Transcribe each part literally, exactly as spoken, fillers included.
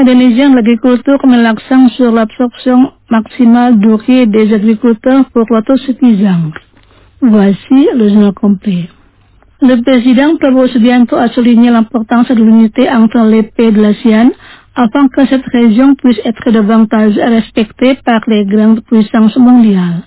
Indonésien de l'agriculture met l'accent sur l'absorption maximale du riz des agriculteurs pour l'autosuffisance. Voici le journal complet. Le président Prabowo Subianto a souligné l'importance de l'unité entre les pays de l'ASEAN afin que cette région puisse être davantage respectée par les grandes puissances mondiales.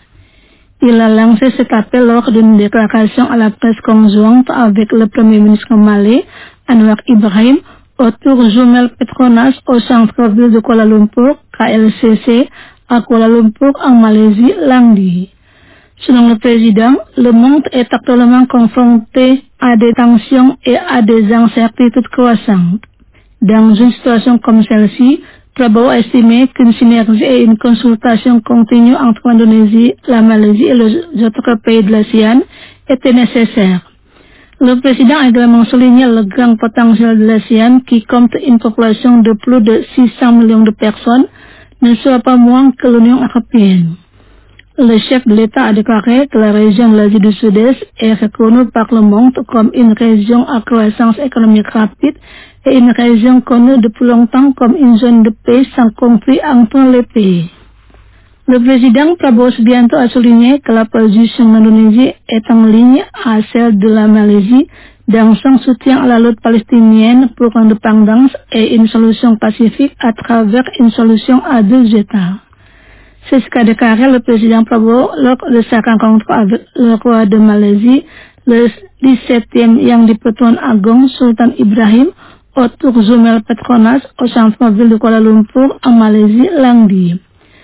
Il a lancé cet appel lors d'une déclaration à la presse conjointe avec le Premier ministre malais, Anwar Ibrahim, au Tour Jumel Petronas au centre-ville de Kuala Lumpur, K L C C, à Kuala Lumpur en Malaisie lundi. Selon le président, le monde est actuellement confronté à des tensions et à des incertitudes croissantes. Dans une situation comme celle-ci, Prabowo a estimé qu'une synergie et une consultation continue entre l'Indonésie, la Malaisie et les autres pays de l'ASEAN étaient nécessaires. Le président a également souligné le grand potentiel de l'ASEAN qui compte une population de plus de six cents millions de personnes, ne soit pas moins que l'Union européenne. Le chef de l'État a déclaré que la région de l'Asie du Sud-Est est reconnue par le monde comme une région à croissance économique rapide et une région connue depuis longtemps comme une zone de paix sans conflit entre les pays. Le président Prabowo Subianto a souligné que la position de l'Indonésie est en ligne à celle de la Malaisie dans son soutien à la lutte palestinienne pour l'indépendance et une solution pacifique à travers une solution à deux États. C'est ce qu'a déclaré le président Prabowo lors de sa rencontre avec le roi de Malaisie, le dix-septième Yang di-Pertuan Agong Sultan Ibrahim, au Tour Jumel Petronas au centre-ville de Kuala Lumpur en Malaisie lundi.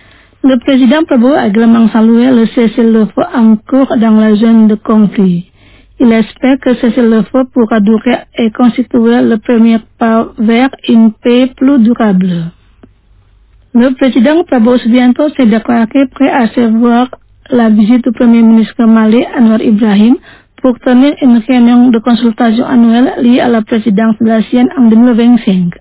Le président Prabowo a également salué le cessez-le-feu en cours dans la zone de conflit. Il espère que ce cessez-le-feu pourra durer et constituer le premier pas vers une paix plus durable. Le président Prabowo Subianto s'est déclaré prêt à recevoir la visite du premier ministre malais Anwar Ibrahim pour tenir une réunion de consultation annuelle liée à la présidence de l'ASEAN en deux mille vingt-cinq.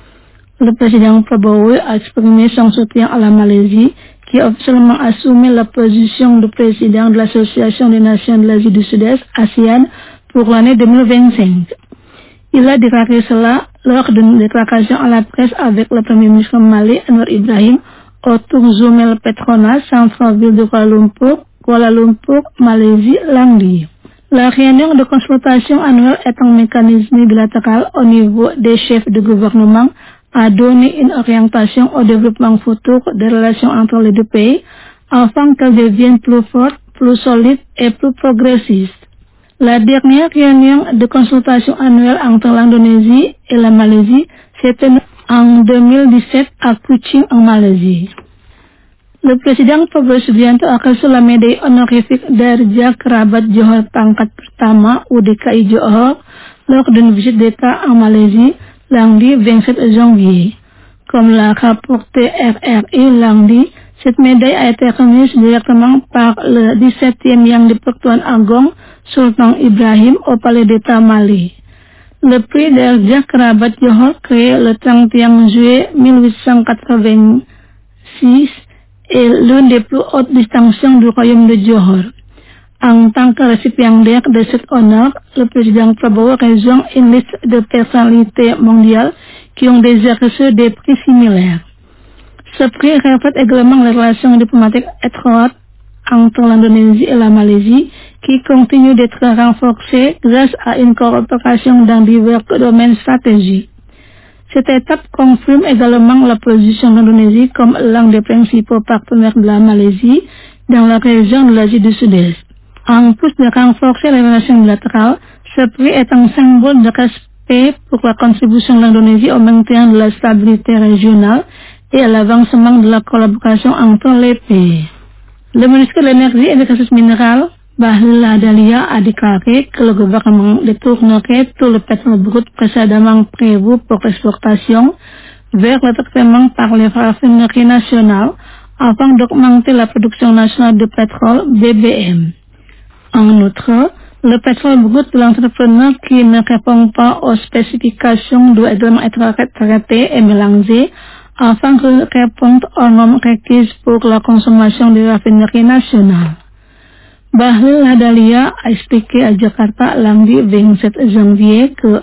Le président Prabowo a exprimé son soutien à la Malaisie, qui a officiellement assumé la position de président de l'Association des Nations de l'Asie du Sud-Est, ASEAN, pour l'année deux mille vingt-cinq. Il a déclaré cela lors d'une déclaration à la presse avec le premier ministre malais Anwar Ibrahim au Tour Jumel Petronas, centre-ville de Kuala Lumpur, Kuala Lumpur, Malaisie, lundi. La réunion de consultation annuelle est un mécanisme bilatéral au niveau des chefs de gouvernement à donner une orientation au développement futur des relations entre les deux pays afin qu'elles deviennent plus fortes, plus solides et plus progressistes. La dernière réunion de consultation annuelle entre l'Indonésie et la Malaisie s'était en deux mille dix-sept à Kuching en Malaisie. Le président Prabowo Subianto a reçu la médaille honorifique Darjah Kerabat Johor pangkat pertama U D K I Johor lors d'une visite d'État en Malaisie lundi vingt-sept janvier. Comme l'a rapporté R R I lundi, cette médaille a été remise directement par le dix-septième Yang di-Pertuan Agong Sultan Ibrahim au palais d'État Mali. Le prix Darjah Kerabat Johor, créé le trente et un juillet mille huit cent quatre-vingt-six, est l'une des plus hautes distinctions du royaume de Johor. En tant que récipiendaire de cet honneur, le président Prabowo rejoint une liste de personnalités mondiales qui ont déjà reçu des prix similaires. Ce prix reflète également les relations diplomatiques étroites entre l'Indonésie et la Malaisie, qui continuent d'être renforcées grâce à une coopération dans divers domaines stratégiques. Cette étape confirme également la position de l'Indonésie comme l'un des principaux partenaires de la Malaisie dans la région de l'Asie du Sud-Est. En plus de renforcer les relations bilatérales, ce prix est un symbole de respect pour la contribution de l'Indonésie au maintien de la stabilité régionale et à l'avancement de la collaboration entre les pays. Le ministre de l'Énergie et des Ressources minérales, Bahlil Lahadalia, a déclaré que le gouvernement détournerait tout le pétrole brut précédemment prévu pour l'exportation vers le traitement par les raffineries nationales afin d'augmenter la production nationale de pétrole B B M. En outre, le pétrole brut de l'entrepreneur qui ne répond pas aux spécifications doit également être traité et mélangé afin de répondre aux normes requises pour la consommation des raffineries nationales. Bahlil Lahadalia a expliqué à Jakarta lundi vingt-sept janvier que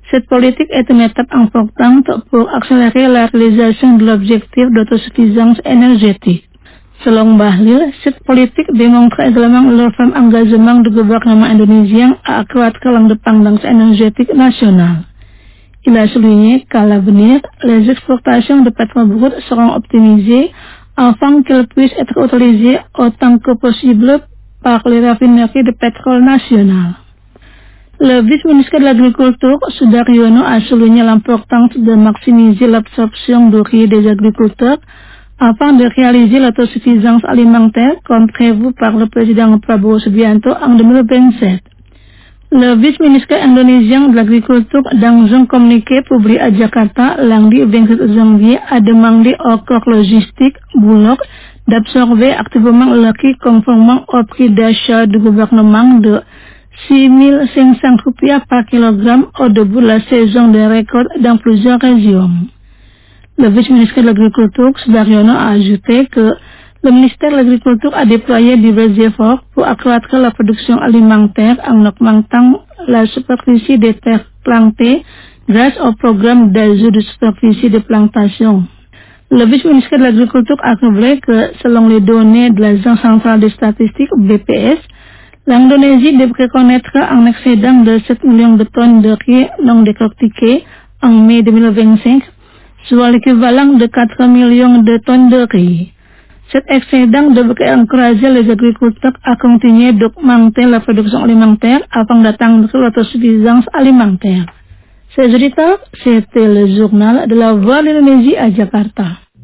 Cette politique est une étape importante pour accélérer la réalisation de l'objectif d'autosuffisance énergétique. Selon Bahlil, cette politique démontre également le ferme engagement du gouvernement indonésien à accroître l'indépendance énergétique nationale. Il a souligné qu'à l'avenir, les exportations de pétrole brut seront optimisées afin qu'elles puissent être utilisées autant que possible par les raffineries de pétrole nationales. Le vice-ministre de l'Agriculture, Sudaryono, a souligné l'importance de maximiser l'absorption du riz des agriculteurs afin de réaliser l'autosuffisance alimentaire comme prévu par le président Prabowo Subianto en deux mille vingt-sept. Le vice-ministre indonésien de l'Agriculture, dans un communiqué publié à Jakarta lundi vingt-sept janvier, a demandé au corps logistique Bulog d'absorber activement le riz conformément au prix d'achat du gouvernement de six mille cinq cents rupiah par kilogramme au début de la saison des récoltes dans plusieurs régions. Le vice-ministre de l'Agriculture, Sudaryono, a ajouté que le ministère de l'Agriculture a déployé divers efforts pour accroître la production alimentaire en augmentant la superficie des terres plantées grâce au programme d'ajout de superficie de plantation. Le vice-ministre de l'Agriculture a révélé que, selon les données de l'Agence centrale des statistiques, B P S, l'Indonésie devrait connaître un excédent de sept millions de tonnes de riz non décortiqué en mai deux mille vingt-cinq, soit l'équivalent de quatre millions de tonnes de riz. Cet excédent devrait encourager les agriculteurs à continuer d'augmenter la production alimentaire afin d'atteindre l'autosuffisance alimentaire. Ces auditeurs, c'était le journal de la Voix de l'Indonésie à Jakarta.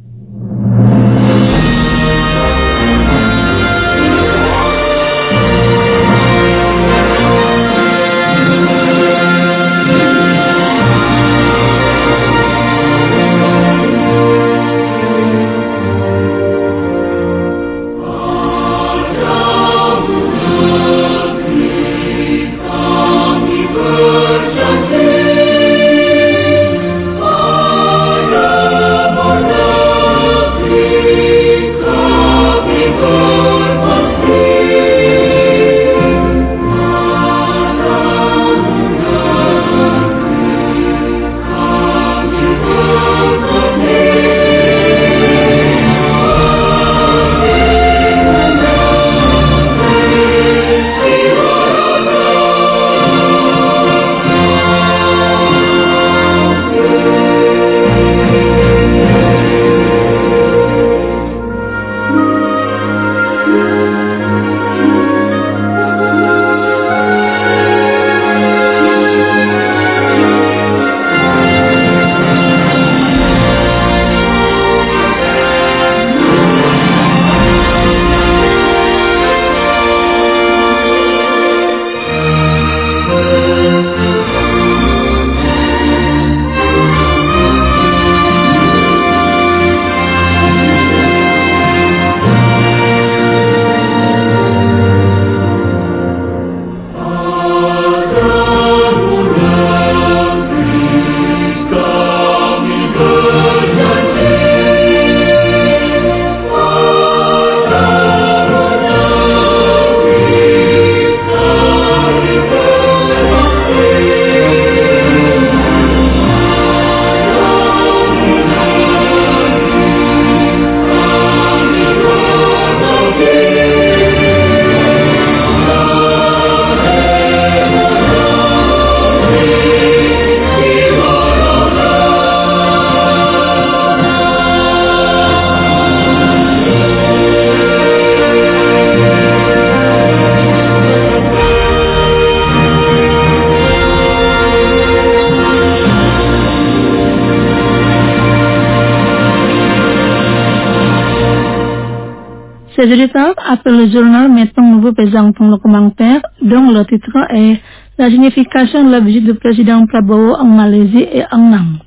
Ces auditeurs appellent le journal Maintenant nous vous présentons le commentaire dont le titre est La signification de la visite du président Prabowo en Malaisie et en Inde.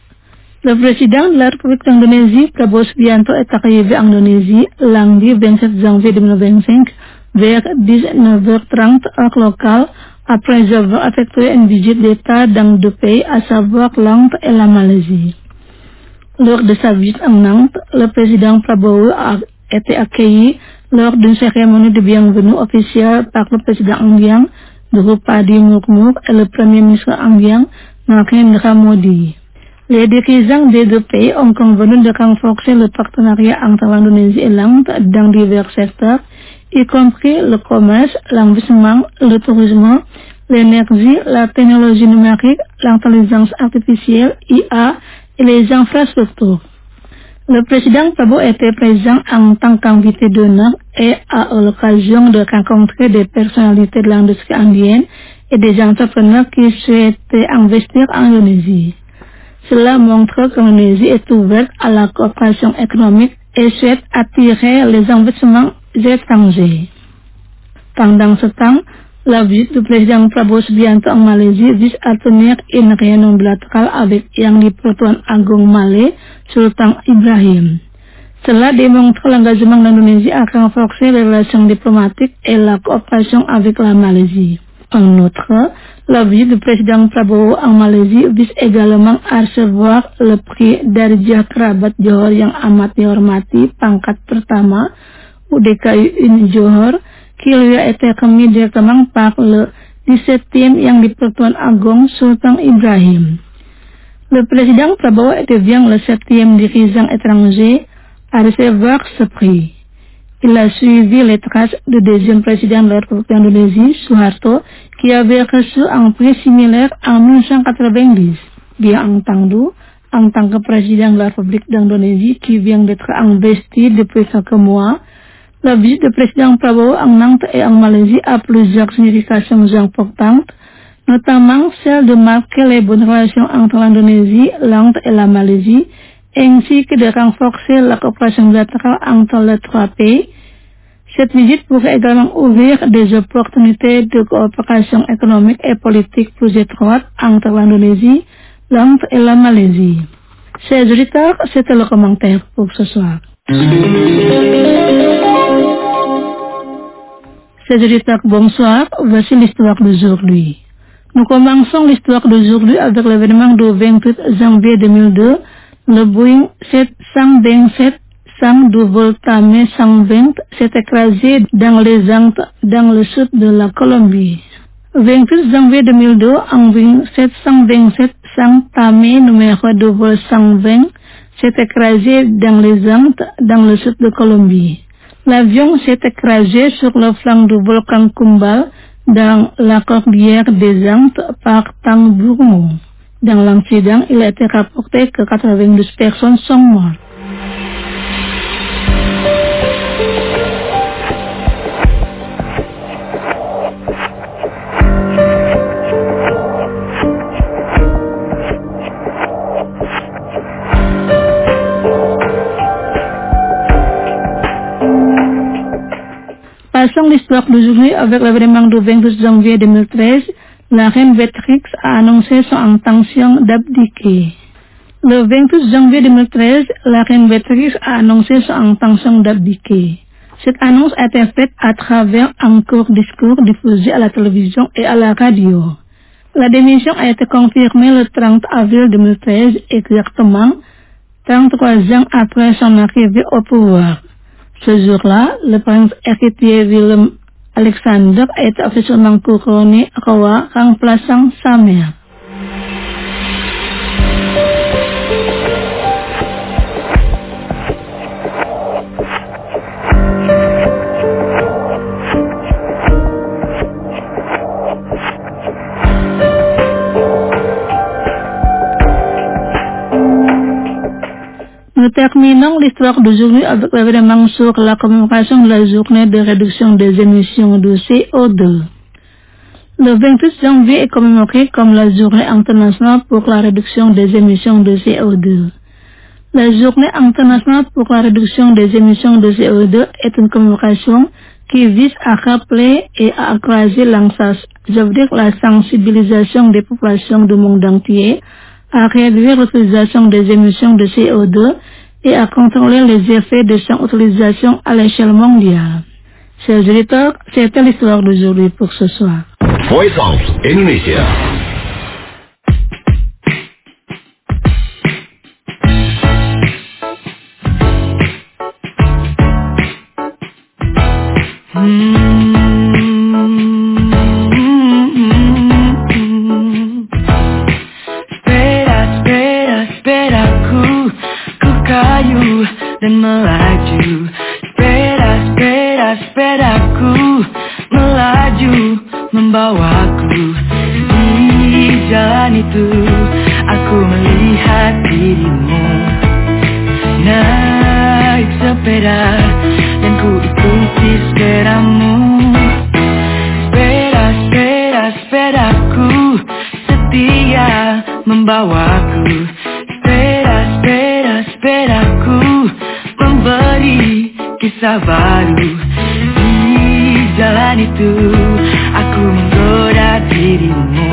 Le président de la République d'Indonésie, Prabowo Subianto, est arrivé en Indonésie lundi vingt-sept janvier deux mille vingt-cinq vers dix-neuf heures trente heure locale après avoir effectué une visite d'État dans deux pays, à savoir l'Inde et la Malaisie. Lors de sa visite en Inde, le président Prabowo a été accueilli lors d'une cérémonie de bienvenue officielle par le président indien Draupadi Murmu et le premier ministre indien Narendra Modi. Les dirigeants des deux pays ont convenu de renforcer le partenariat entre l'Indonésie et l'Inde dans divers secteurs, y compris le commerce, l'investissement, le tourisme, l'énergie, la technologie numérique, l'intelligence artificielle, I A et les infrastructures. Le président Prabowo était présent en tant qu'invité d'honneur et a eu l'occasion de rencontrer des personnalités de l'industrie indienne et des entrepreneurs qui souhaitaient investir en Indonésie. Cela montre que l'Indonésie est ouverte à la coopération économique et souhaite attirer les investissements étrangers. Pendant ce temps, la visite du président Prabowo Subianto en Malaisie vise à tenir une réunion bilatérale avec Yang di-Pertuan Agong Malais, Sultan Ibrahim. Cela démontre l'engagement de l'Indonésie à renforcer les relations diplomatiques et la coopération avec la Malaisie. En outre, la visite du président Prabowo en Malaisie vise également à recevoir le prix Darjah Kerabat Johor yang amat dihormati pangkat pertama U D K U N Johor qui lui a été remis directement par le dix-septième Yang di-Pertuan Agong Sultan Ibrahim. Le président Prabowo devient le septième dirigeant étranger à recevoir ce prix. Il a suivi les traces du deuxième président de la République d'Indonésie, Suharto, qui avait reçu un prix similaire en mille neuf cent quatre-vingt-dix. Bien entendu, en tant que président de la République d'Indonésie qui vient d'être investi depuis quelques mois, la visite du président Prabowo en Inde et en Malaisie a plusieurs significations importantes, notamment celle de marquer les bonnes relations entre l'Indonésie, l'Inde et la Malaisie, ainsi que de renforcer la coopération bilatérale entre les trois pays. Cette visite pourrait également ouvrir des opportunités de coopération économique et politique plus étroites entre l'Indonésie, l'Inde et la Malaisie. Chers auditeurs, c'était le commentaire pour ce soir. Chers auditeurs, bonsoir, voici l'histoire d'aujourd'hui. Nous commençons l'histoire d'aujourd'hui avec l'événement du vingt-huit janvier deux mille deux, le Boeing sept cent vingt-sept cent double Tame cent vingt s'est écrasé dans les Andes, dans le sud de la Colombie. vingt-huit janvier deux mille deux, un Boeing sept cent vingt-sept cent Tame numéro double cent vingt s'est écrasé dans les Andes, dans le sud de Colombie. L'avion s'est écrasé sur le flanc du volcan Cumbal, dans la cordillère des Andes, par Tangburmo. Dans l'incident, il a été rapporté que quatre-vingt-douze personnes sont mortes. Passons l'histoire d'aujourd'hui avec l'événement du vingt-deux janvier deux mille treize. La reine Béatrix a annoncé son intention d'abdiquer. Le vingt-deux janvier deux mille treize, la reine Béatrix a annoncé son intention d'abdiquer. Cette annonce a été faite à travers un court discours diffusé à la télévision et à la radio. La démission a été confirmée le trente avril deux mille treize, exactement trente-trois ans après son arrivée au pouvoir. Ce jour-là, le prince héritier Willem Alexander a été officiellement couronné roi, remplaçant sa mère. Nous terminons l'histoire d'aujourd'hui avec l'événement sur la commémoration de la journée de réduction des émissions de C O deux. Le vingt-huit janvier est commémoré comme la journée internationale pour la réduction des émissions de C O deux. La journée internationale pour la réduction des émissions de C O deux est une commémoration qui vise à rappeler et à encourager la sensibilisation des populations du monde entier, à réduire l'utilisation des émissions de C O deux et à contrôler les effets de son utilisation à l'échelle mondiale. Chers auditeurs, c'était l'histoire d'aujourd'hui pour ce soir. Voice of Indonesia. merayu dan melaju. Sepeda, sepeda, sepedaku melaju membawaku. Di jalan itu aku melihat dirimu naik sepeda dan ku ikuti sepedamu. Sepeda, sepeda, sepedaku setia membawaku. Sepeda, sepeda, sepedaku memberi kisah baru. Di jalan itu aku menggoda dirimu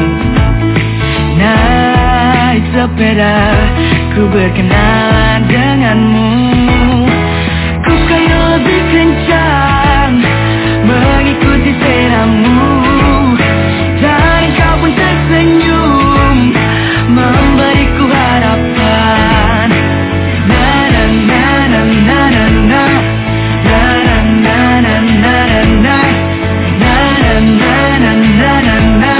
naik sepeda, ku berkenalan denganmu. Ku kayu lebih kencang mengikuti sepedamu dan kau pun tersenyum memberiku harapan. Na na na na na na na na na na na na na na na na na na.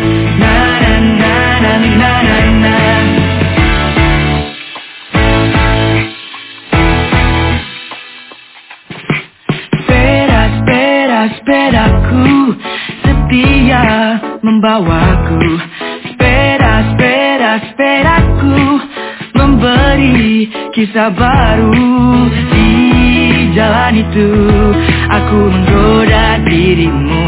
Sepedaku setia membawaku. Sepeda, sepeda, sepedaku memberi kisah baru. Di jalan itu aku menggoda dirimu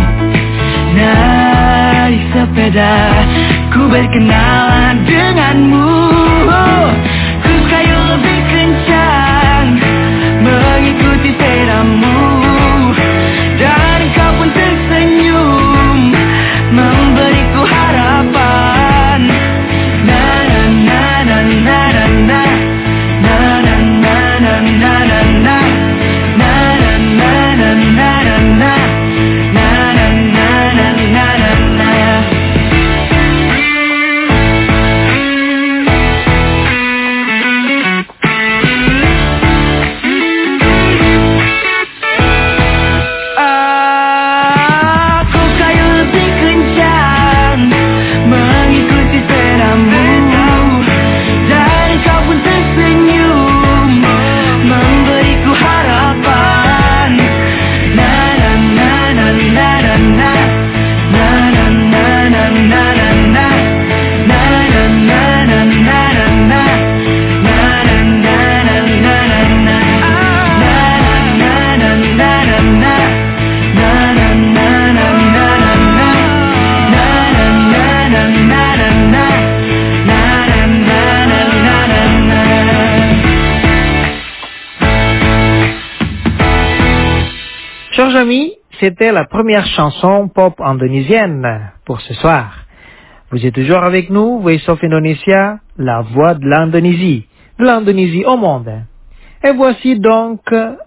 naik sepeda, ku berkenalan denganmu. Ku kayu lebih kencang mengikuti sepedamu dan kau pun tersenyum memberiku harapan. Na na na na na na na na na na na na na na na na na na. Chers amis, c'était la première chanson pop indonésienne pour ce soir. Vous êtes toujours avec nous, Voice of Indonesia, la voix de l'Indonésie, de l'Indonésie au monde. Et voici donc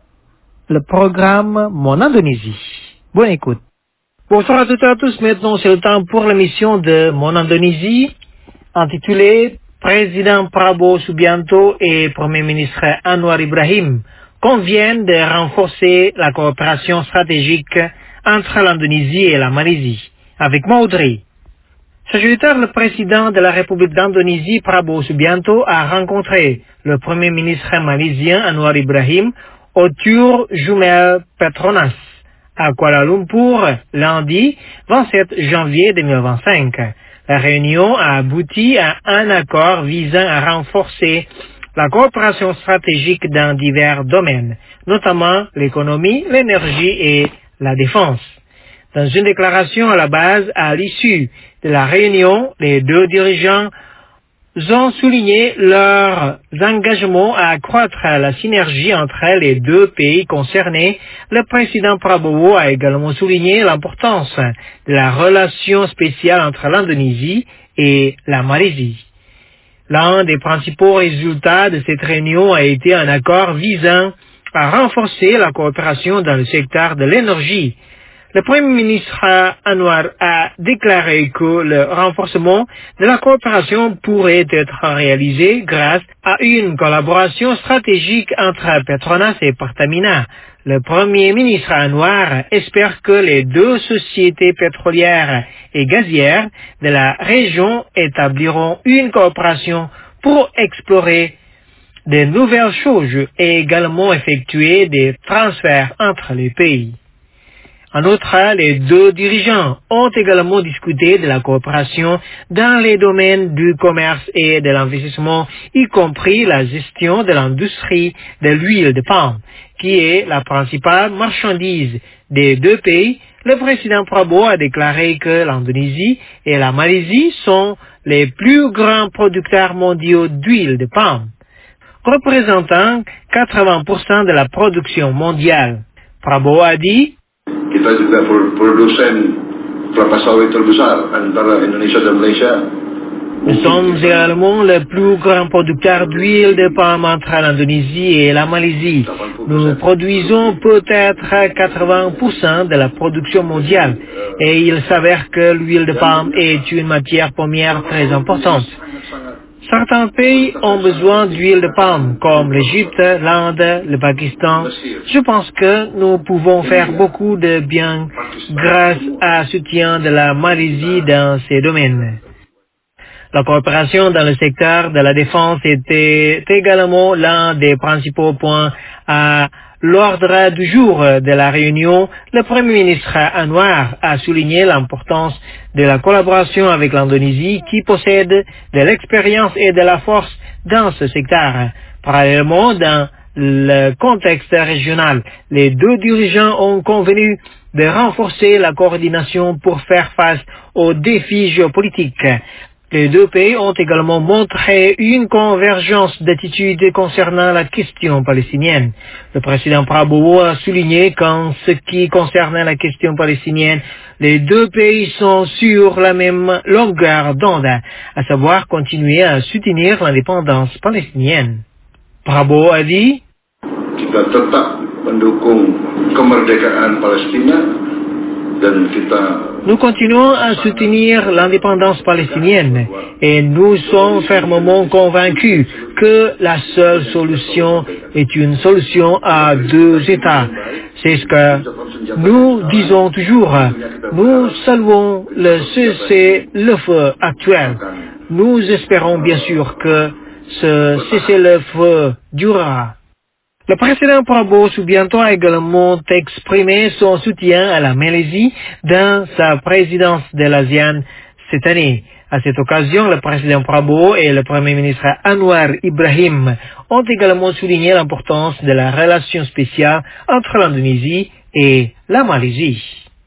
le programme Mon Indonésie. Bonne écoute. Bonsoir à toutes et à tous, maintenant c'est le temps pour l'émission de Mon Indonésie, intitulée Président Prabowo Subianto et Premier ministre Anwar Ibrahim conviennent de renforcer la coopération stratégique entre l'Indonésie et la Malaisie. Avec moi, Audrey. Ce jeudi, le président de la République d'Indonésie, Prabowo Subianto, a rencontré le premier ministre malaisien Anwar Ibrahim au Tour Jumel Petronas à Kuala Lumpur lundi vingt-sept janvier deux mille vingt-cinq. La réunion a abouti à un accord visant à renforcer la coopération stratégique dans divers domaines, notamment l'économie, l'énergie et la défense. Dans une déclaration à la base, à l'issue de la réunion, les deux dirigeants ont souligné leur engagement à accroître la synergie entre les deux pays concernés. Le président Prabowo a également souligné l'importance de la relation spéciale entre l'Indonésie et la Malaisie. L'un des principaux résultats de cette réunion a été un accord visant à renforcer la coopération dans le secteur de l'énergie. Le Premier ministre Anwar a déclaré que le renforcement de la coopération pourrait être réalisé grâce à une collaboration stratégique entre Petronas et Pertamina. Le Premier ministre Anwar espère que les deux sociétés pétrolières et gazières de la région établiront une coopération pour explorer de nouvelles choses et également effectuer des transferts entre les pays. En outre, les deux dirigeants ont également discuté de la coopération dans les domaines du commerce et de l'investissement, y compris la gestion de l'industrie de l'huile de palme, qui est la principale marchandise des deux pays. Le président Prabowo a déclaré que l'Indonésie et la Malaisie sont les plus grands producteurs mondiaux d'huile de palme, représentant quatre-vingts pour cent de la production mondiale. Prabowo a dit: Kita juga produsen kelapa sawit terbesar antara Indonesia dan Malaysia. Nous sommes également le plus grand producteur d'huile de palme entre l'Indonésie et la Malaisie. Nous produisons peut-être quatre-vingts pour cent de la production mondiale et il s'avère que l'huile de palme est une matière première très importante. Certains pays ont besoin d'huile de palme, comme l'Égypte, l'Inde, le Pakistan. Je pense que nous pouvons faire beaucoup de bien grâce au soutien de la Malaisie dans ces domaines. La coopération dans le secteur de la défense était également l'un des principaux points à l'ordre du jour de la réunion. Le Premier ministre Anwar a souligné l'importance de la collaboration avec l'Indonésie qui possède de l'expérience et de la force dans ce secteur. Parallèlement, dans le contexte régional, les deux dirigeants ont convenu de renforcer la coordination pour faire face aux défis géopolitiques. Les deux pays ont également montré une convergence d'attitude concernant la question palestinienne. Le président Prabowo a souligné qu'en ce qui concerne la question palestinienne, les deux pays sont sur la même longueur d'onde, à savoir continuer à soutenir l'indépendance palestinienne. Prabowo a dit: Kita tetap mendukung kemerdekaan Palestina dan kita Nous continuons à soutenir l'indépendance palestinienne et nous sommes fermement convaincus que la seule solution est une solution à deux États. C'est ce que nous disons toujours. Nous saluons le cessez-le-feu actuel. Nous espérons bien sûr que ce cessez-le-feu durera. Le président Prabowo Subianto a également exprimé son soutien à la Malaisie dans sa présidence de l'ASEAN cette année. À cette occasion, le président Prabowo et le premier ministre Anwar Ibrahim ont également souligné l'importance de la relation spéciale entre l'Indonésie et la Malaisie.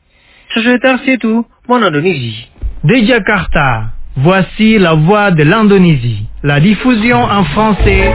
C'est tout, mon Indonésie. De Jakarta, voici la voix de l'Indonésie. La diffusion en français.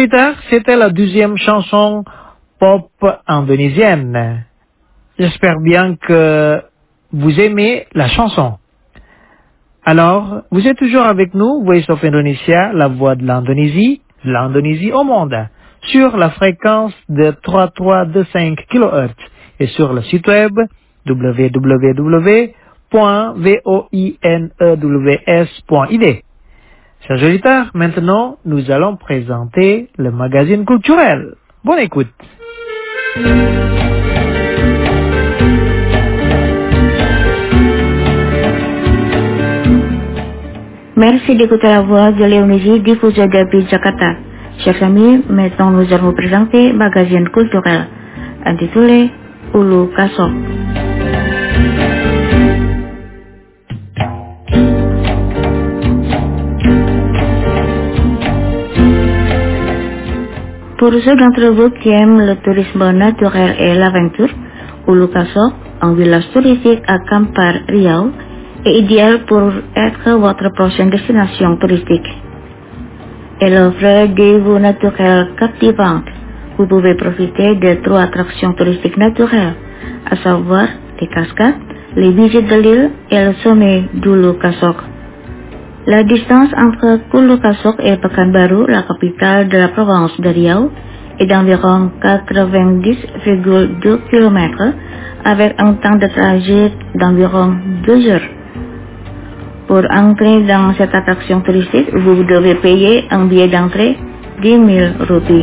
auditeurs, c'était la deuxième chanson pop indonésienne. J'espère bien que vous aimez la chanson. Alors, vous êtes toujours avec nous, Voice of Indonesia, la voix de l'Indonésie, l'Indonésie au monde, sur la fréquence de trois trois deux cinq kilohertz et sur le site web w w w point voinews point i d. Chers auditeurs, maintenant, nous allons présenter le magazine culturel. Bonne écoute. Merci d'écouter la voix de l'Indonésie diffusée depuis Jakarta. Chers amis, maintenant nous allons vous présenter le magazine culturel intitulé Ulu Kasok. Pour ceux d'entre vous qui aiment le tourisme naturel et l'aventure, Ulu Kasok, un village touristique à Kampar, Riau, est idéal pour être votre prochaine destination touristique. Elle offre des vues naturelles captivantes. Vous pouvez profiter de trois attractions touristiques naturelles, à savoir les cascades, les visites de l'île et le sommet d'Ulu Kasok. La distance entre Ulu Kasok et Pekanbaru, la capitale de la province de Riau, est d'environ quatre-vingt-dix virgule deux kilomètres avec un temps de trajet d'environ deux heures. Pour entrer dans cette attraction touristique, vous devez payer un billet d'entrée dix mille roupies.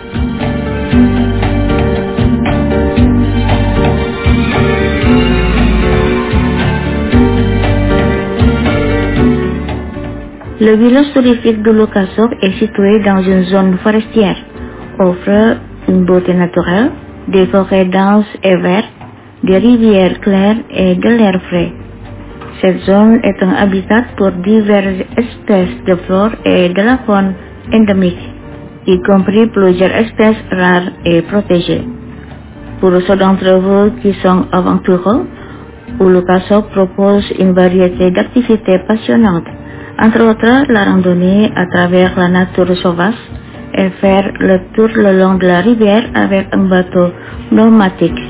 Le village touristique d'Ulu Kasok est situé dans une zone forestière, offre une beauté naturelle, des forêts denses et vertes, des rivières claires et de l'air frais. Cette zone est un habitat pour diverses espèces de flore et de la faune endémique, y compris plusieurs espèces rares et protégées. Pour ceux d'entre vous qui sont aventureux, Ulu Kasok propose une variété d'activités passionnantes, entre autres la randonnée à travers la nature sauvage et faire le tour le long de la rivière avec un bateau pneumatique.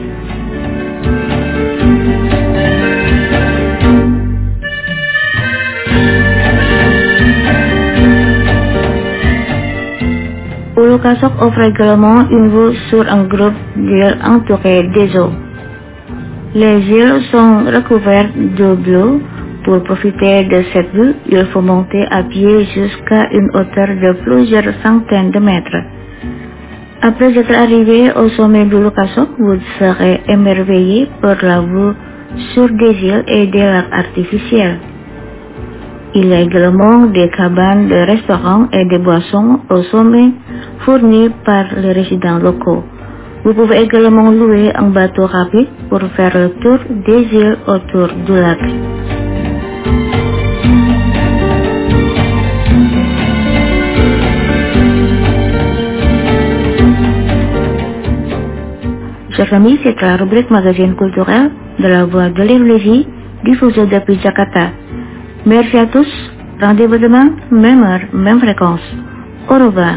Ulu Kasok offre également une vue sur un groupe d'îles entourées des eaux. Les îles sont recouvertes d'eau bleue. Pour profiter de cette vue, il faut monter à pied jusqu'à une hauteur de plusieurs centaines de mètres. Après être arrivé au sommet d'Ulu Kasok, vous serez émerveillé par la vue sur des îles et des lacs artificiels. Il y a également des cabanes de restaurants et des boissons au sommet fournies par les résidents locaux. Vous pouvez également louer un bateau rapide pour faire le tour des îles autour du lac. Chers amis, c'est la rubrique magazine culturel de la voix de l'Indonésie diffusée depuis Jakarta. Merci à tous. Rendez-vous demain, même heure, même fréquence. Au revoir.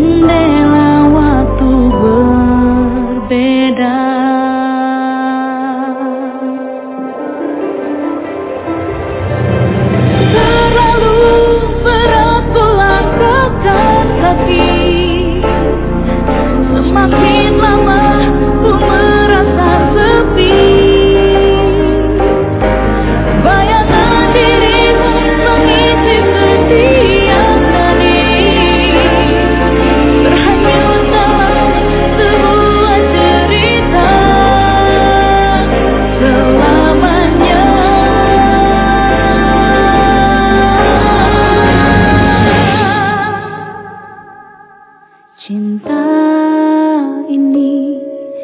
jendela waktu berbeda. Terlalu berat ku langkahkan kaki, semakin lama ku merasa sepi. Bayangan dirimu mengisi setiap nadi, terhanyut dalam sebuah cerita selamanya. Cinta ini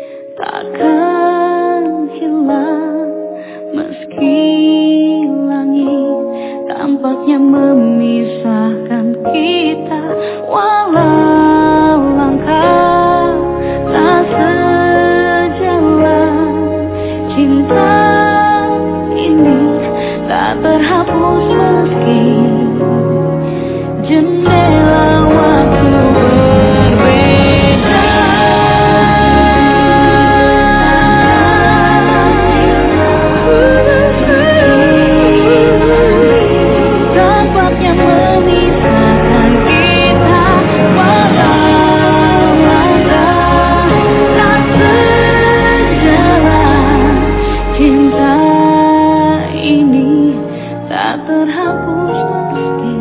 takkan hilang meski langit tampaknya memisahkan kita, walau langkah tak sejalan. Cinta ini tak terhapus meski jendela waktu berbeda. Tampaknya memisahkan kita, walau langkah tak sejalan. Cinta ini tak terhapus meski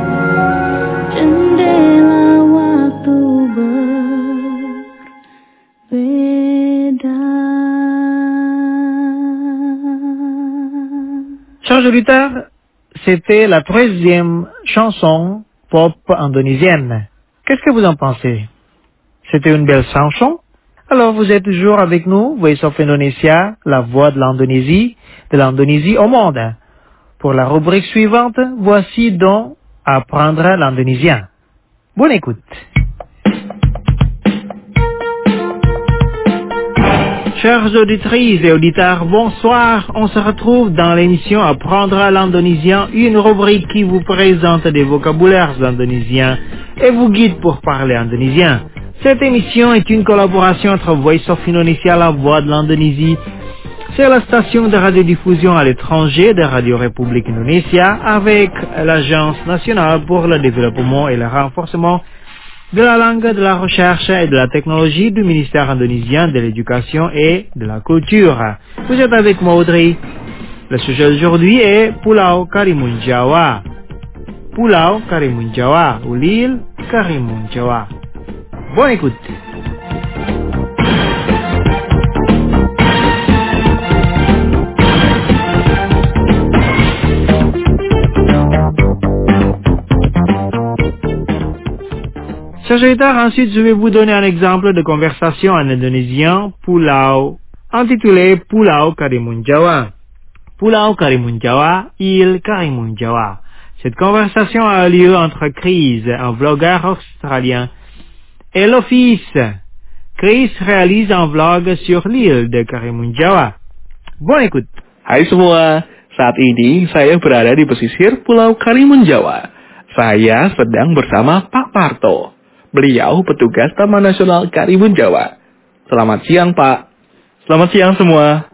jendela waktu berbeda. Chers auditeurs, c'était la treizième chanson pop indonésienne. Qu'est-ce que vous en pensez? C'était une belle chanson? Alors vous êtes toujours avec nous, Voice of Indonesia, la voix de l'Indonésie, de l'Indonésie au monde. Pour la rubrique suivante, voici donc apprendre l'indonésien. Bonne écoute. Chers auditrices et auditeurs, bonsoir. On se retrouve dans l'émission Apprendre l'indonésien, une rubrique qui vous présente des vocabulaires indonésiens et vous guide pour parler indonésien. Cette émission est une collaboration entre Voice of Indonesia, la voix de l'Indonésie, c'est la station de radiodiffusion à l'étranger de Radio République Indonésia avec l'Agence nationale pour le développement et le renforcement de la langue, de la recherche et de la technologie du ministère indonésien de l'éducation et de la culture. Vous êtes avec moi Audrey. Le sujet d'aujourd'hui est Pulau Karimun Jawa. Pulau Karimun Jawa ou l'île Karimun Jawa. Bonne écoute. Chers auditeurs, ensuite je vais vous donner un exemple de conversation en indonésien Pulau, intitulé Pulau Karimun Jawa. Pulau Karimun Jawa, île Karimun Jawa. Cette conversation a lieu entre Chris, un vlogueur australien, et l'office. Chris réalise un vlog sur l'île de Karimun Jawa. Bonne écoute. Hai semua, saat ini saya berada di pesisir Pulau Karimun Jawa. Saya sedang bersama Pak Parto. Beliau petugas Taman Nasional Karimun Jawa. Selamat siang, Pak. Selamat siang semua.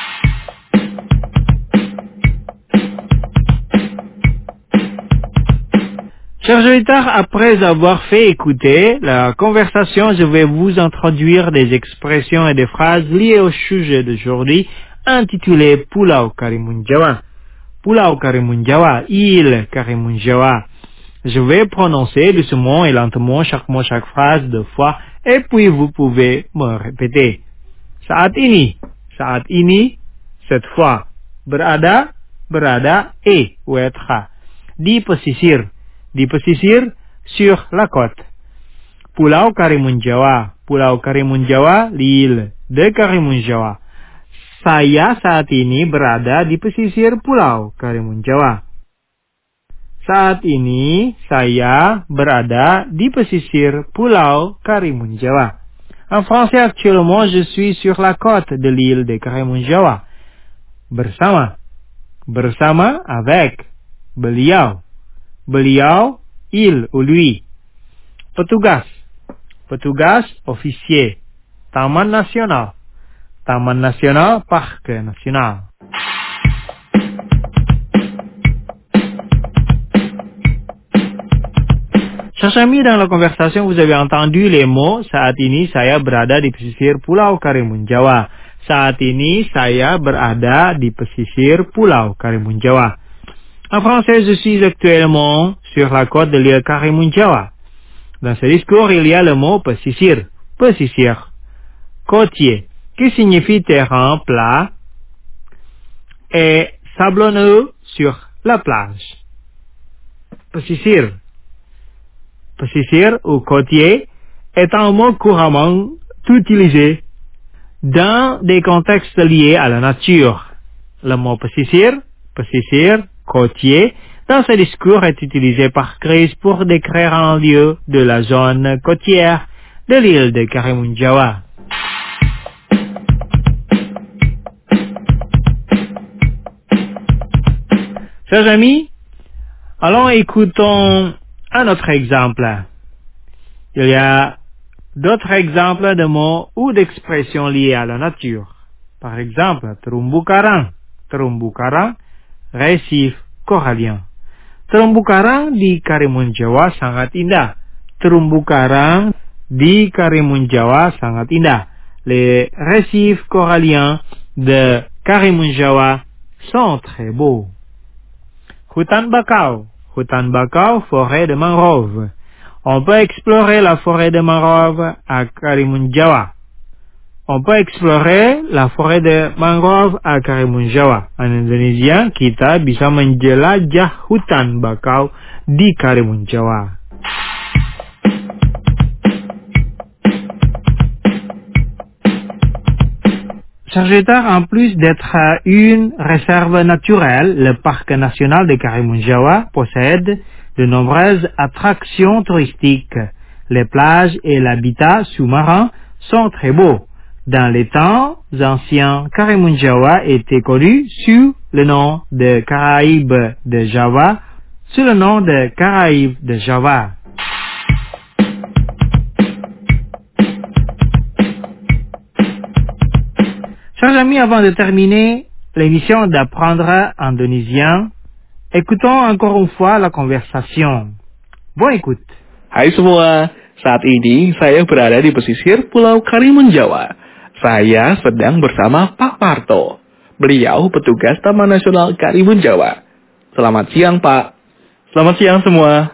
Chers auditeurs, après avoir fait écouter la conversation, je vais vous introduire des expressions et des phrases liées au sujet d'aujourd'hui, intitulé Pulau Karimun Jawa. Pulau Karimun Jawa, île Karimun Jawa. Je vais prononcer doucement et lentement chaque mot, chaque phrase deux fois, et puis vous pouvez me répéter. Saat ini, saat ini, cette fois. Berada, berada, et ou être. Di pesisir, di pesisir, sur la côte. Pulau Karimun Jawa, Pulau Karimun Jawa, l'île de Karimun Jawa. Saya saat ini berada di pesisir Pulau Karimun Jawa. Saat ini saya berada di pesisir Pulau Karimun Jawa. En français, actuellement, je suis sur la côte de l'île de Karimun Jawa. Bersama, bersama avec, beliau, beliau, il ou lui. Petugas, petugas, officier. Taman nasional. Taman nasional, parc national. Chers amis, dans la conversation, vous avez entendu les mots, saat ini saya berada di pesisir Pulau Karimun Jawa. Saat ini saya berada di pesisir Pulau Karimun Jawa. En français, je suis actuellement sur la côte de l'île Karimun Jawa. Dans ce discours, il y a le mot pesisir, pesisir, côtier, qui signifie terrain plat et sablonneux sur la plage. Pesisir. Pesisir ou côtier est un mot couramment utilisé dans des contextes liés à la nature. Le mot pesisir, pesisir, côtier, dans ce discours est utilisé par Chris pour décrire un lieu de la zone côtière de l'île de Karimun Jawa. Chers amis, allons écoutons un autre exemple. Il y a d'autres exemples de mots ou d'expressions liées à la nature. Par exemple, terumbu karang, terumbu karang, récif corallien. Terumbu karang di Karimun Jawa sangat indah. Terumbu karang di Karimun Jawa sangat indah. Les récifs coralliens de Karimun Jawa sont très beaux. Hutan bakau. Hutan bakau, forêt de mangrove. On peut explorer la forêt de mangrove à Karimun Jawa. On peut explorer la forêt de mangrove à Karimun Jawa. En Indonesia, kita bisa menjelajah hutan bakau di Karimun Jawa. Sagittaire, en plus d'être une réserve naturelle, le parc national de Karimun Jawa possède de nombreuses attractions touristiques. Les plages et l'habitat sous-marin sont très beaux. Dans les temps anciens, Karimun Jawa était connu sous le nom de Caraïbes de Java, sous le nom de Caraïbes de Java. Chers amis, avant de terminer l'émission d'apprendre indonésien, écoutons encore une fois la conversation. Bonne écoute. Hai semua, saat ini saya berada di pesisir Pulau Karimun Jawa. Saya sedang bersama Pak Parto. Beliau petugas Taman Nasional Karimun Jawa. Selamat siang, Pak. Selamat siang semua.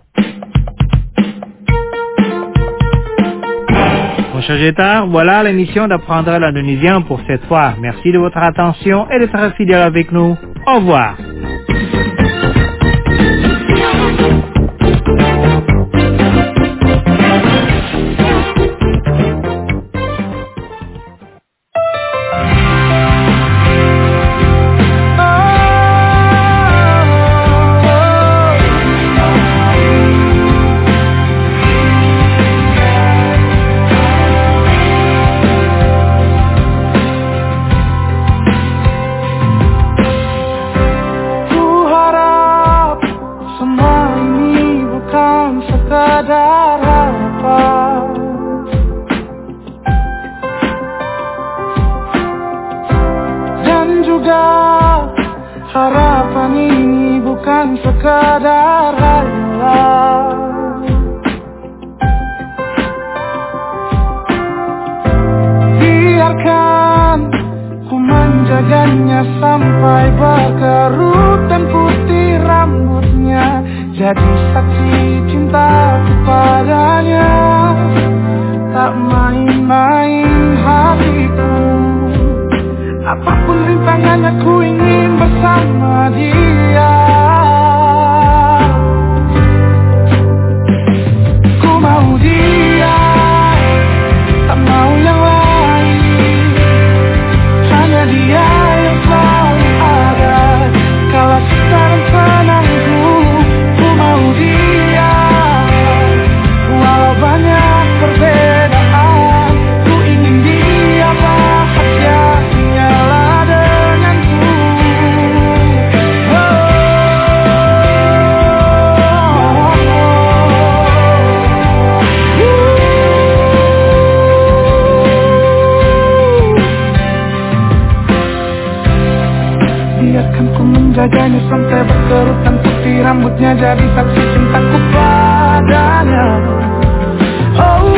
Chers auditeurs, voilà l'émission d'apprendre l'indonésien pour cette fois. Merci de votre attention et d'être fidèle avec nous. Au revoir. Harapan ini bukan sekadar hayalan. Biarkan ku menjaganya sampai berkerut dan putih rambutnya, jadi saksi cintaku padanya. Tak main-main hatiku, apapun rintangannya ku ingin bersama dia. Ku mau dia, tak mau yang lain. Hanya dia yang selalu ada kala sekarang senangku. Ku mau dia, walau banyak perbedaan. Ku ingin dia bahagia, hanyalah denganku. menjaganya sampai berkerutan putih rambutnya jadi saksi cintaku padanya. Oh,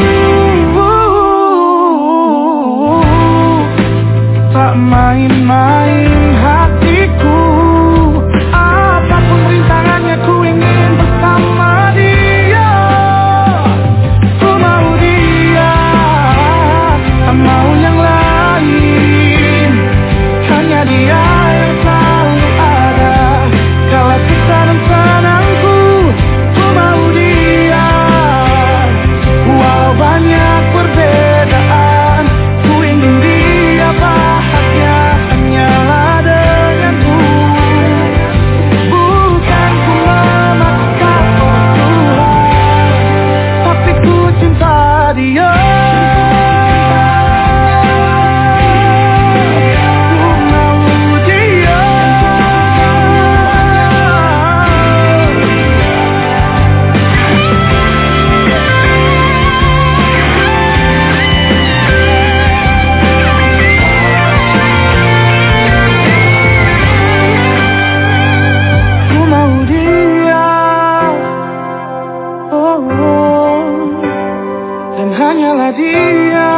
tak main-main hatiku, apapun rintangannya ku ingin bersama dia. Ku mau dia, tak mau yang lain, hanya dia yang selalu ada kala susah dan senangku. Ku mau dia, walau banyak perbedaan, ku ingin dia bahagia hanyalah denganku. Bukan ku memaksa oh Tuhan, tapi ku cinta dia. Hanyalah dia,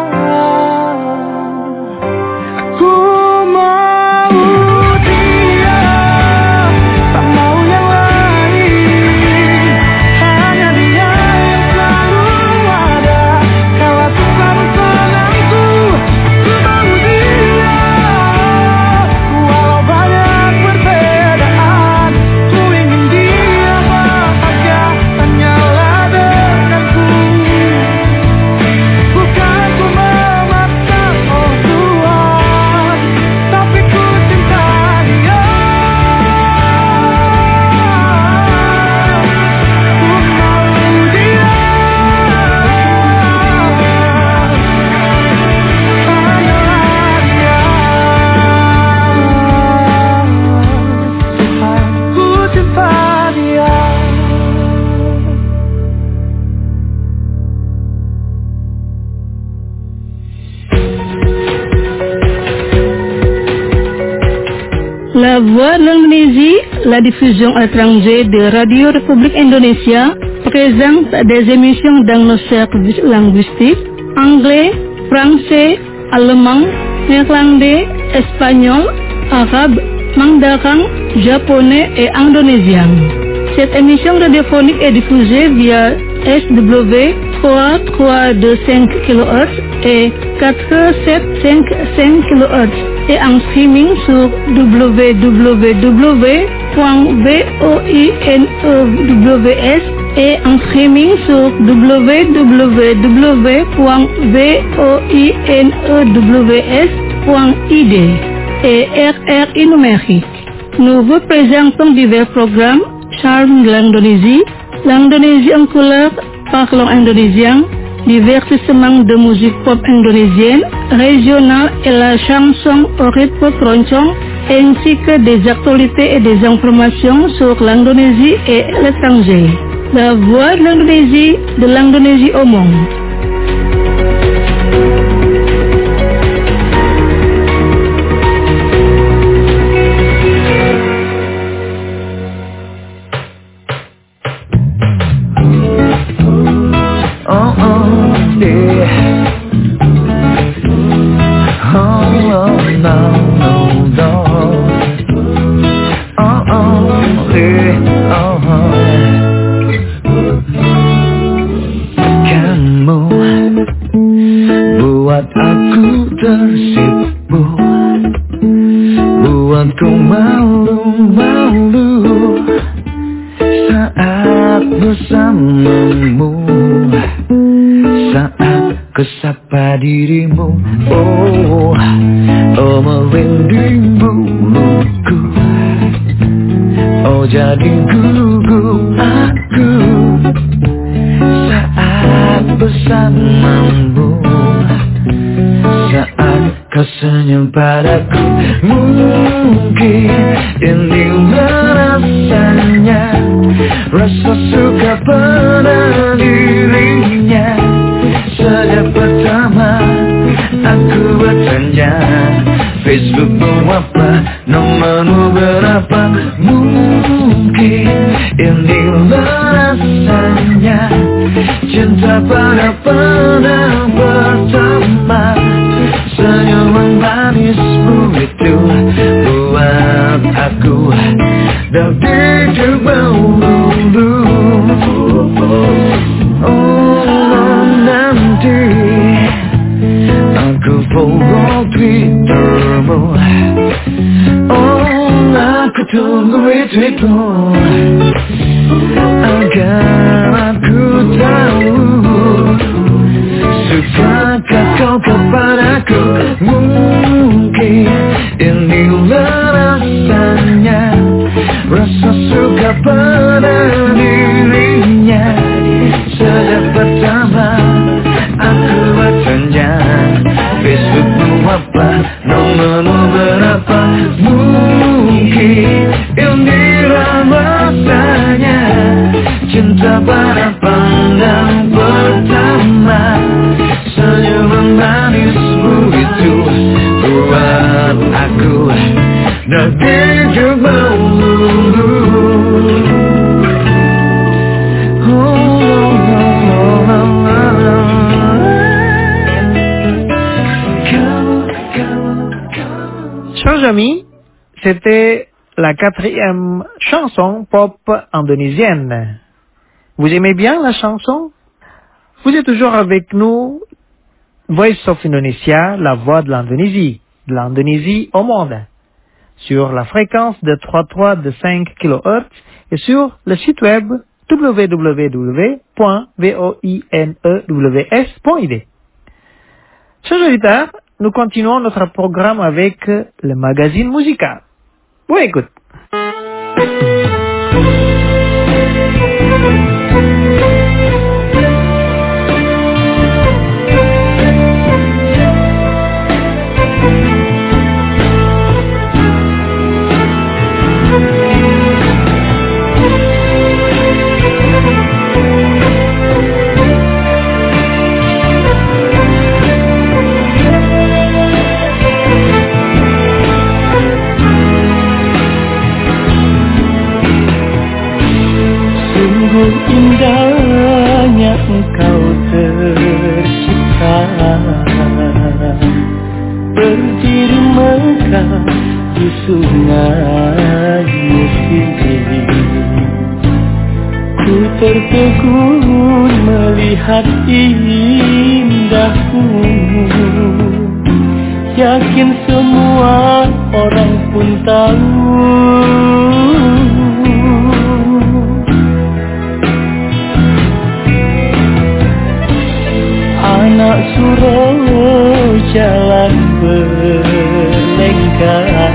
aku mau dia, tak mau yang lain, hanya dia yang selalu ada kala susah dan senangku. Ku mau dia, walau banyak perbedaan, ku ingin dia bahagia hanyalah denganku. Bukan ku memaksa oh Tuhan, tapi ku cinta dia. Ku mau dia, hanyalah dia. Tuhan, ku cinta dia. La Voix de l'Indonésie, la diffusion à l'étranger de Radio République Indonésia, présente des émissions dans nos services linguistiques anglais, français, allemand, néerlandais, espagnol, arabe, mandarin, japonais et indonésien. Cette émission radiophonique est diffusée via S W trois trois deux cinq kilohertz et quatre sept cinq cinq kilohertz et en streaming sur w w w point voinews et en streaming sur w w w point voinews point I D et R R I numérique. Nous vous présentons divers programmes: Charme de l'Indonésie, l'Indonésie en couleur, parlons indonésien, divertissement de musique pop indonésienne, régionale et la chanson au rythme keroncong, ainsi que des actualités et des informations sur l'Indonésie et l'étranger. La Voix de l'Indonésie, de l'Indonésie au monde. Buat aku tersipu, buatku malu-malu saat bersamamu, saat kusapa dirimu. Oh, oh merindingku, oh jadi gugup aku saat bersamamu, saat kau senyum padaku. Mungkin inilah rasanya, rasa suka pada dirinya. Sejak pertama aku bertanya, Facebookmu apa, nomormu berapa, inilah rasanya cinta pada pandang pertama. Senyuman manismu itu buat aku dari terbang-bulu. Oh, nanti aku follow Twittermu. Oh, aku tunggu retweetmu agar aku tahu sukakah kau kepadaku. Mungkin inilah rasanya, rasa suka pada dirinya. Sejak pertama aku bertanya, Facebookmu apa, nomormu berapa. Mungkin inilah rasanya cinta pada pandang pertama. Senyuman manismu itu buat aku dari terbang-bulu. Chers amis, c'était la quatrième chanson pop indonésienne. Vous aimez bien la chanson? Vous êtes toujours avec nous, Voice of Indonesia, la voix de l'Indonésie, de l'Indonésie au monde, sur la fréquence de trois virgule trois de cinq kilohertz et sur le site web w w w point voinews point i d. Chers auditeurs, nous continuons notre programme avec le magazine musical. Bon écoute. Indahnya engkau tercipta, berdiri megah di sungai Mesir. Ku tertegun melihat indahmu, yakin semua orang pun tahu. Anak suruh jalan berlengkar,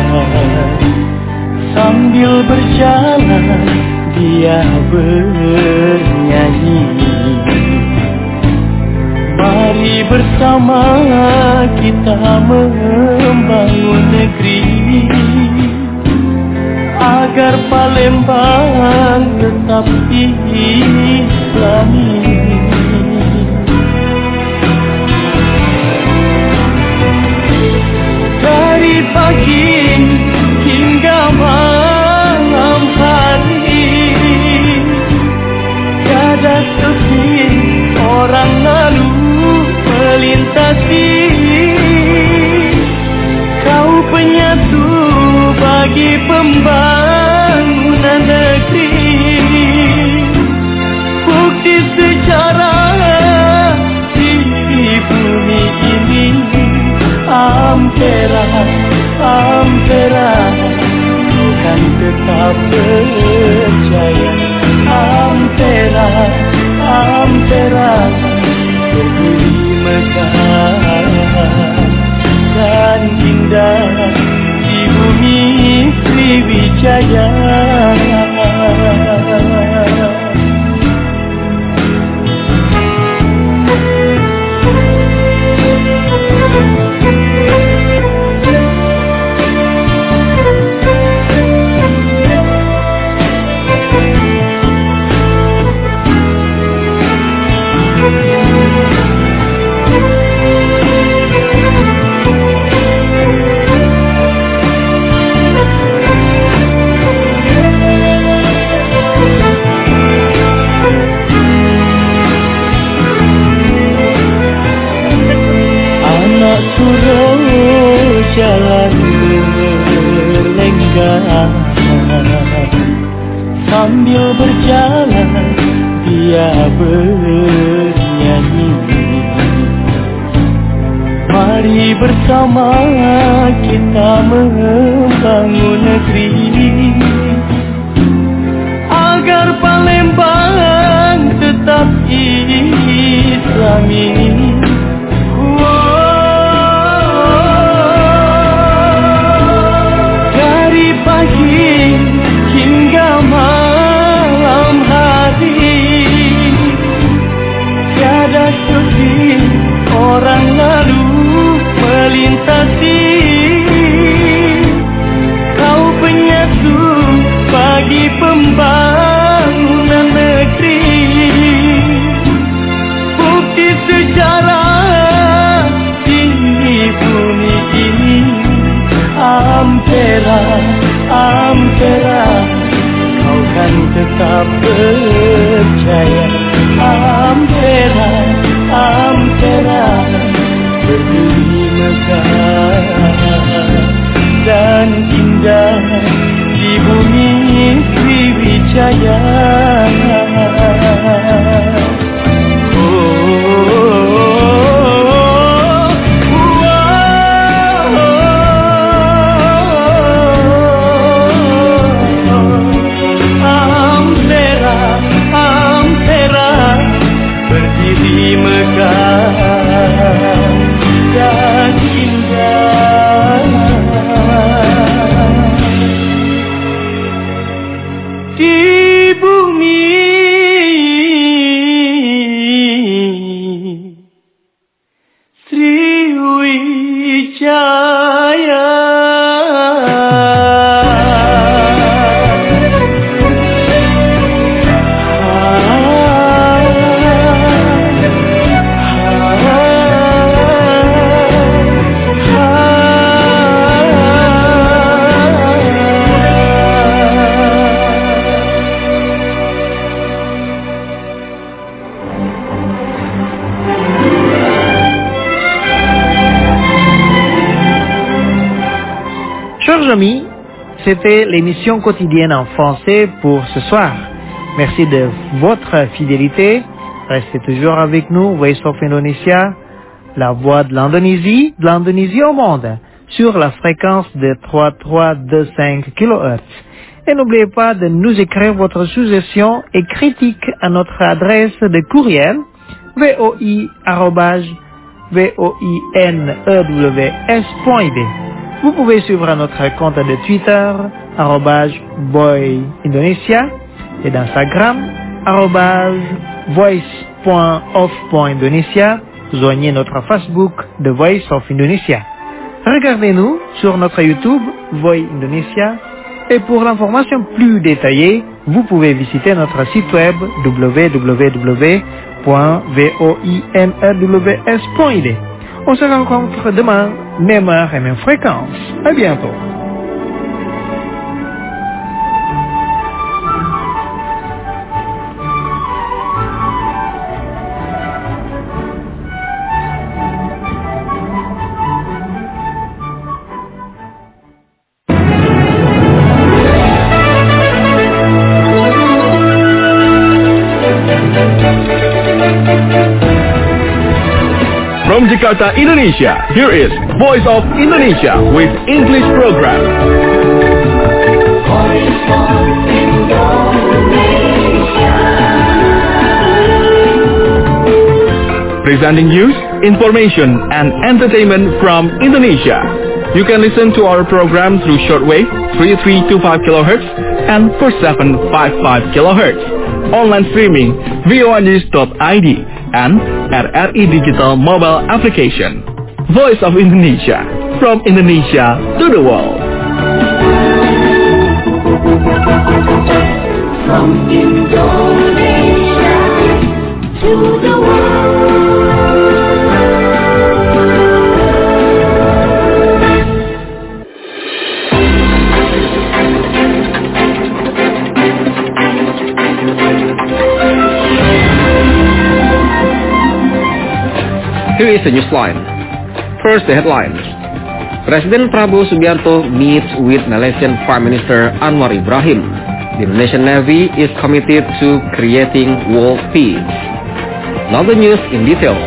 sambil berjalan dia bernyanyi. Mari bersama kita membangun negeri, agar Palembang tetap Islami. Dari pagi hingga malam hari, tiada sepi orang lalu melintasi. Kau penyatu bagi pembangunan negeri, bukti sejarah di bumi ini. Ampera, Ampera, Tuhan tetap percaya. Ampera, Ampera, berdiri megah dan indah di bumi Sriwijaya. Sambil berjalan dia bernyanyi, mari bersama kita membangun negeri agar Palembang tetap Islami. Dari pagi hingga malam hari, tiada sepi orang lalu melintasi. Kau penyatu bagi pembangunan negeri, bukti sejarah di bumi ini. Ampera, Ampera, kau kan tetap percaya. Ampera, Ampera, berdiri megah dan indah di bumi Sriwijaya. Chers amis, c'était l'émission quotidienne en français pour ce soir. Merci de votre fidélité. Restez toujours avec nous, Voice of Indonesia, la voix de l'Indonésie, de l'Indonésie au monde, sur la fréquence de trois mille trois cent vingt-cinq kilohertz. Et n'oubliez pas de nous écrire votre suggestion et critique à notre adresse de courriel voi arobase voinews point d. Vous pouvez suivre notre compte de Twitter, arobase voindonesia, et d'Instagram, arobase voice.of.indonesia. Joignez notre Facebook, The Voice of Indonesia. Regardez-nous sur notre YouTube, Voice Indonesia. Et pour l'information plus détaillée, vous pouvez visiter notre site web w w w point voinews point d. On se rencontre demain, même heure et même fréquence. À bientôt. From Jakarta, Indonesia, here is Voice of Indonesia with English program. Voice of Indonesia. Presenting news, information, and entertainment from Indonesia. You can listen to our program through shortwave three three two five kilohertz and four seven five five kilohertz. Online streaming voinews dot I D and R R I Digital Mobile Application. Voice of Indonesia, from Indonesia to the world. From Indonesia to the world. Here is the newsline. First, the headlines. Presiden Prabowo Subianto meets with Malaysian Prime Minister Anwar Ibrahim. The Indonesian Navy is committed to creating world peace. Now the news in detail.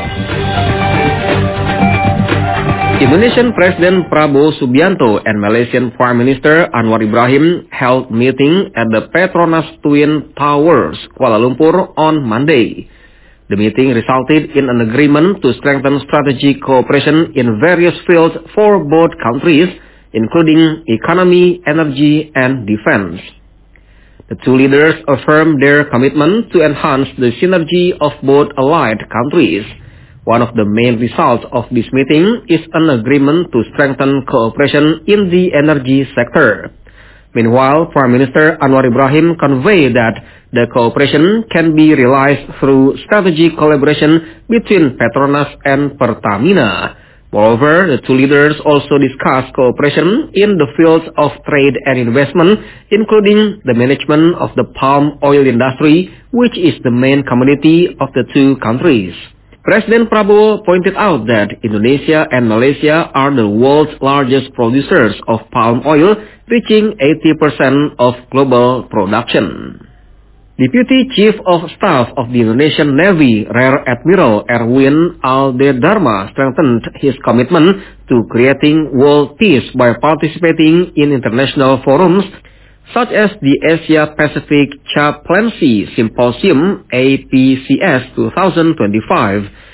Indonesian President Prabowo Subianto and Malaysian Prime Minister Anwar Ibrahim held meeting at the Petronas Twin Towers, Kuala Lumpur on Monday. The meeting resulted in an agreement to strengthen strategic cooperation in various fields for both countries, including economy, energy, and defense. The two leaders affirmed their commitment to enhance the synergy of both allied countries. One of the main results of this meeting is an agreement to strengthen cooperation in the energy sector. Meanwhile, Prime Minister Anwar Ibrahim conveyed that the cooperation can be realized through strategic collaboration between Petronas and Pertamina. Moreover, the two leaders also discussed cooperation in the fields of trade and investment, including the management of the palm oil industry, which is the main commodity of the two countries. President Prabowo pointed out that Indonesia and Malaysia are the world's largest producers of palm oil, reaching eighty percent of global production. Deputy Chief of Staff of the Indonesian Navy, Rear Admiral Erwin Aldedarma, strengthened his commitment to creating world peace by participating in international forums such as the Asia Pacific Chaplaincy Symposium A P C S twenty twenty-five